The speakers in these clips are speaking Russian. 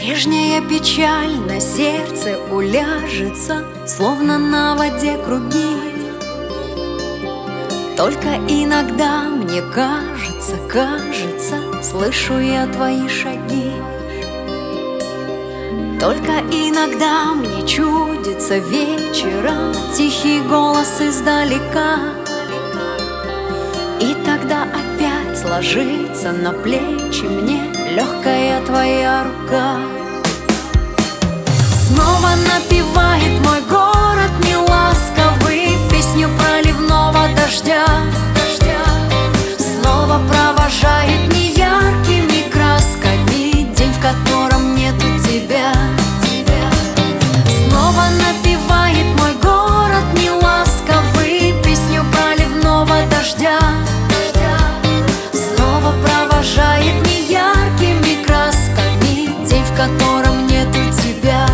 Прежняя печаль на сердце уляжется, словно на воде круги. Только иногда мне кажется, слышу я твои шаги. Только иногда мне чудится вечером тихий голос издалека. И тогда опять ложится на плечи мне легкая твоя рука. Снова напевает мой город неласковый песню проливного дождя. Снова провожает неяркими красками день, в котором нету тебя. Снова напевает мой город неласковый песню проливного дождя. Снова провожает неяркими красками день, в котором нету тебя.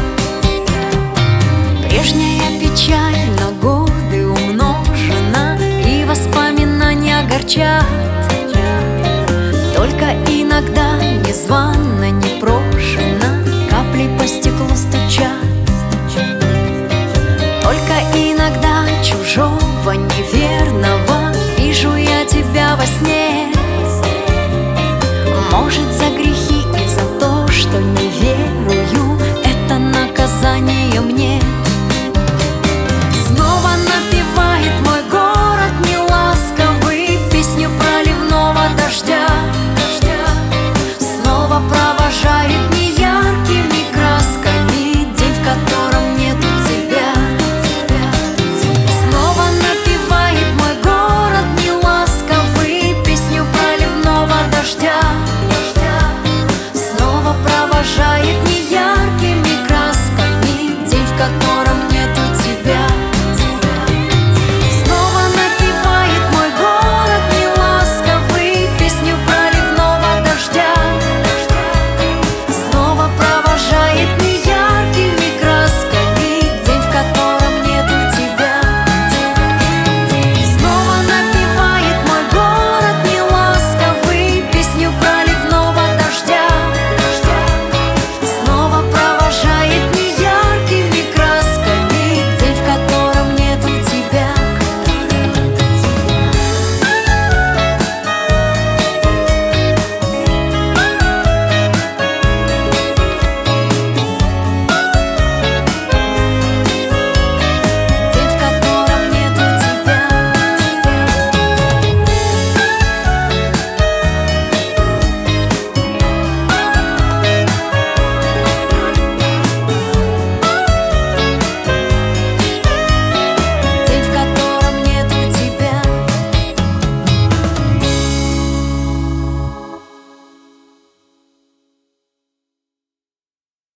Прежняя печаль на годы умножена, и воспоминания огорчат. Только иногда незвано, непрошено капли по стеклу стучат. Только иногда чужого, неверного вижу я тебя во сне. Может, за грехи и за то, что не верую, это наказание мне. Снова напевает мой город неласковый песню проливного дождя. Снова провожает неяркими красками день, в котором нету тебя. Снова напевает мой город неласковый песню проливного дождя.